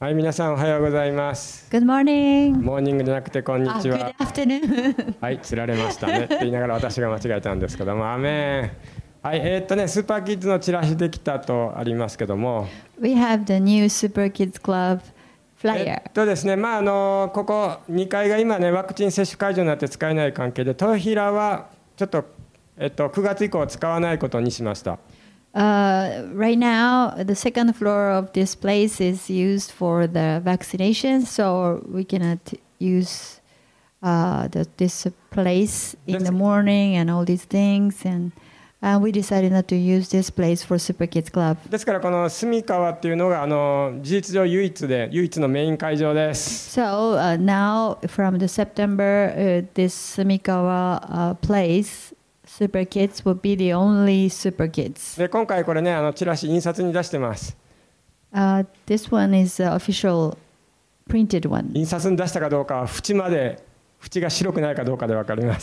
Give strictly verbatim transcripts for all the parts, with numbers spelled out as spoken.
はい、皆さんおはようございます。 Good morning. モーニングじゃなくてこんにちは。 Ah, good afternoon. はい、釣られましたねって言いながら私が間違えたんですけども、アメン。はい、えー、っとね、スーパーキッズのチラシできたとありますけども、 We have the new Super Kids Club え flyer. っとですね、まああのここにかいが今ねワクチン接種会場になって使えない関係で、トヒラはちょっとえっとくがつ以降使わないことにしました。 Uh, right now, the second floor of this place is used for the vaccination, so we cannot use uh, the, this place in the morning and all these things. And uh, we decided not to use this place for Super Kids Club. ですからこの住川っていうのがあの事実上唯一で唯一のメイン会場です。 So uh, now, from the September, uh, this Sumikawa uh, place.Super Kids will be the only Super Kids. で今回これねあのチラシ印刷に出してます。 Uh, this one is the official printed one. 印刷に出したかどうかは縁まで縁が白くないかどうかで分かります。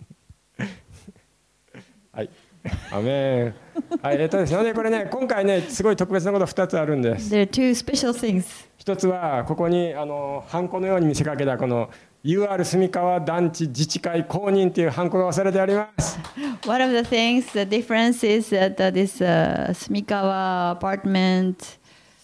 はい。アメン。はい、えっとですね、これね今回ねすごい特別なことふたつあるんです。 There are two special things. 一つはここにあのハンコのように見せかけたこのユーアール 住川団地自治会公認というハンコが押されてあります。 One of the things, the difference is that uh, this uh, Sumikawa apartment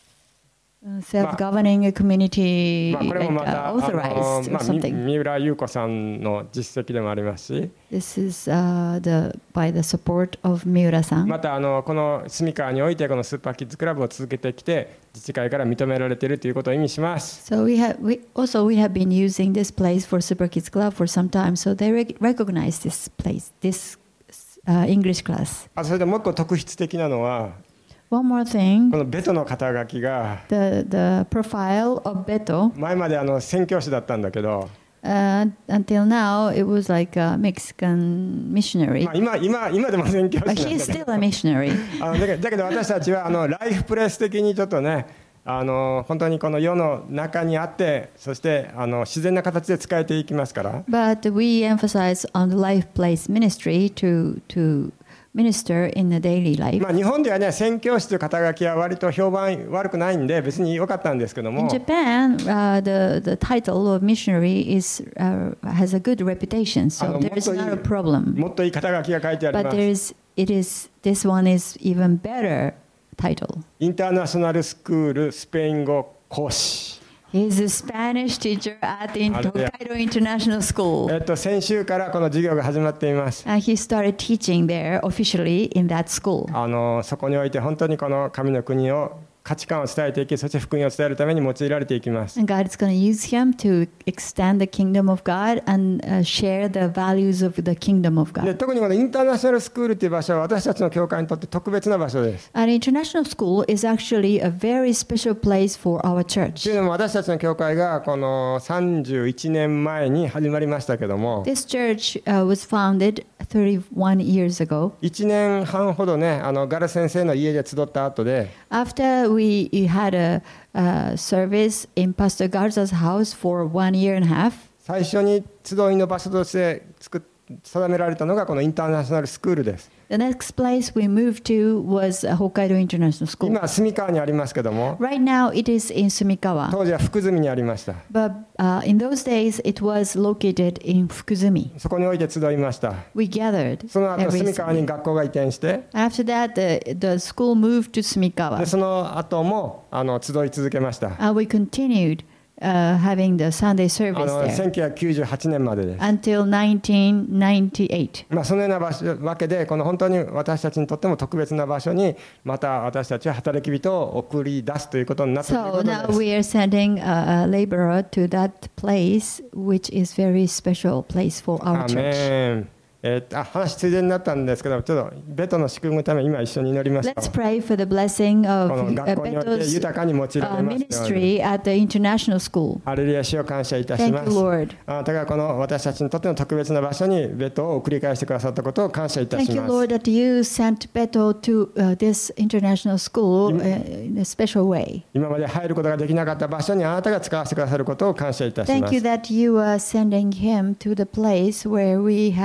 uh, self-governing community まあこれもまた like, uh, authorized あの、ま or あ、 something. 三浦優子さんの実績でもありますし、 This is uh, the by the support of Miura-san. またあのこの住川においてこのスーパーキッズクラブを続けてきて自治会から認められているということを意味します。 So we have we also we have been using this place for Super Kids Club for some time, so they rec- recognize this place, this uh, English class. あ、それでもう一個特筆的なのは One more thing, このベトの肩書きが the the profile of Beto. 前まであの宣教師だったんだけど、 Uh, until now, it was like a Mexican missionary. まあ、今今今でも宣教師なん But だけ he's ど still a missionary. あのだけどだけど私たちはあのライフプレス的にちょっとねあの本当にこの世の中にあってそしてあの自然な形で使えていきますから。 But we emphasize on the life place ministry to to minister in the daily life. まあ日本ではね宣教師という肩書きは割と評判悪くないんで別に良かったんですけども。 In Japan, uh, the the title of missionary is uh, has a good reputation, so there is not a problem. もっといい肩書きが書いてありま But す。 there is it is this one is even better title. インターナショナルスクールスペイン語講師。 He's a Spanish teacher at the Hokkaido International え School. っと先週からこの授業が始まっています。 And he started teaching there officially in that school. あのそこにおいて本当にこの神の国を価値観を伝えていき、そして福音を伝えるために用いられていきます。 And God is going to use him to extend the kingdom of God and uh, share the values of the kingdom of で God. 特にこのインターナショナルスクールという場所は私たちの教会にとって特別な場所です。 An international school is actually a very special place for our という church. のも私たちの教会がこのさんじゅういちねんまえに始まりましたけども、 This church uh, was founded thirty-one years ago. いちねんはんほどねあのガル先生の家で集った後で After we had a, uh service in Pastor Garza's house for one year and a half, 最初に集いの場所として作っ定められたのがこのインターナショナルスクールです。 the next place we moved to was uh, Hokkaido International School. 今は住川にありますけども、 Right now it is in Sumikawa, 当時は福住にありました。 but uh, in those days it was located in Fukuzumi. そこにおいて集いました。 We gathered その後 every 住川に Sunday. 学校が移転して、 After that, the, the school moved to で Sumikawa. その後もあの集い続けました。 Uh, we continued uh, having the Sunday あ service の there せんきゅうひゃくきゅうじゅうはちねんまでです。 until nineteen ninety-eight. まあ、そのような場所わけでこの本当に私たちにとっても特別な場所にまた私たちは働き人を送り出すということになったというこ So と now です。 we are sending a, a laborer to that place, which is very special place for ア our church. メン。えー、あ話ついでになったんですけどちょっとベトの祝福のために今一緒に祈りました。 Let's pray for the blessing こ of の uh, 学校において Beto's 豊かに用いら uh, れますように。 ministry at the international school. ハレルヤ主を感謝いたし Thank ま you, す。 Lord. あなたがこの私たちにとっての特別な場所にベトを送り返してくださったことを感謝いた Thank し you, ます。 Lord, that you sent Beto to uh, this international school uh, in a special way. 今まで入ることができなかった場所にあなたが使わせてくださることを感謝いたしま Thank you す。 that you are sending him to the place where we have no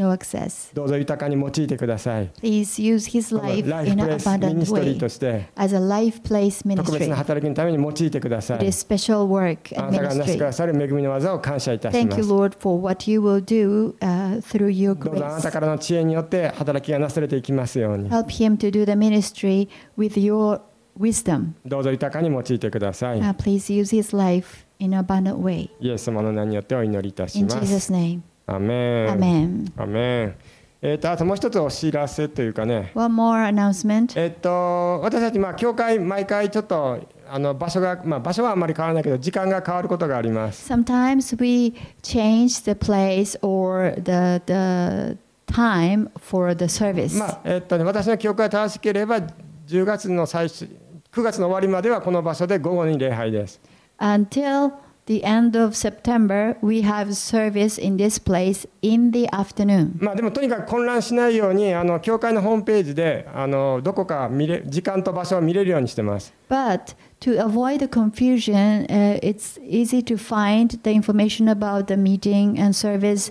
no access. どうぞ豊かに用いてください。 Please use his この life ライフ in プ an レイスミ abundant ニストリー way として as a life place 特別 ministry. な働きのために用いてくださ It い。 is special work あ and なたがなしてく ministry. ださる恵みの技を感謝いたし Thank ま you, す。 Lord, for what you will do uh, through your どうぞあなた grace. からの知恵によって働きがなされていきますように。 Help him to do the ministry with your wisdom. どうぞ豊かに用いてください。 Uh, please use his life in an abundant way. イエス様の名によってお祈りいたし In ます。 Jesus' name. アメン。 Amen. アメン。えっとあともう一つお知らせというかね。 One more announcement. えっと私たちまあ教会毎回ちょっとあの場所がまあ場所はあんまり変わらないけど時間が変わることがあります。 Sometimes we change the place or the the time for the service. まあえっとね私の記憶が正しければじゅうがつの最初くがつの終わりまではこの場所で午後に礼拝です。 Until the end of September, we have service in this place in the afternoon. まあでもとにかく混乱しないようにあの教会のホームページであのどこか見れ時間と場所を見れるようにしてます。 But to avoid the confusion, uh, it's easy to find the information about the meeting and service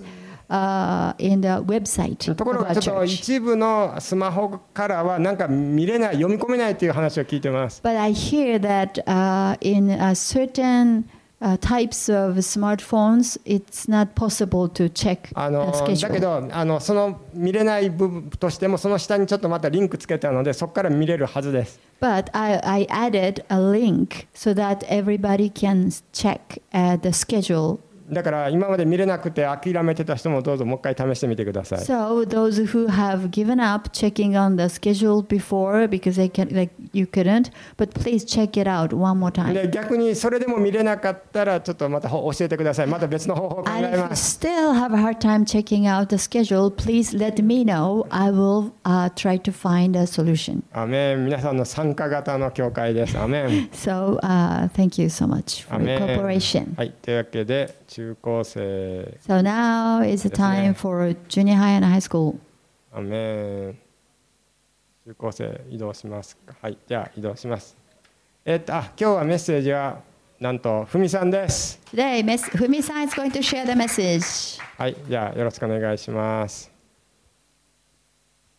uh, in the website とこ of ろが our ちょっと church. 一部のスマホからはなんか見れない読み込めないという話を聞いてます。 But I hear that uh, in a certain uh, types of smartphones, it's not possible to check あ the のだけ schedule. どあのその見れない部分としてもその下にちょっとまたリンクつけたのでそこから見れるはずです。 But I, I added a link so that everybody can check uh, the schedule. だから今まで見れなくて諦めてた人もどうぞもう一回試してみてください。 So those who have given up checking on the schedule before because they can like you couldn't, but please check it out one more time. で逆にそれでも見れなかったらちょっとまた教えてください。また別の方法を考 And え if ま you す。 still have a hard time checking out the schedule, please let me know. I will uh, try to find a solution. アメン。皆さんの参加型の教会です。アメン。 So uh, thank you so much for ア your メン。 cooperation. はい。というわけで中高生 So now is the ですね。 time for junior high and high school. アメン。中高生移動しますか。はい。じゃあ移動します。えっとあ今日はメッセージはなんとふみさんです。 Today, Miss Fumi-san is going to share the message. はい。じゃあよろしくお願いします。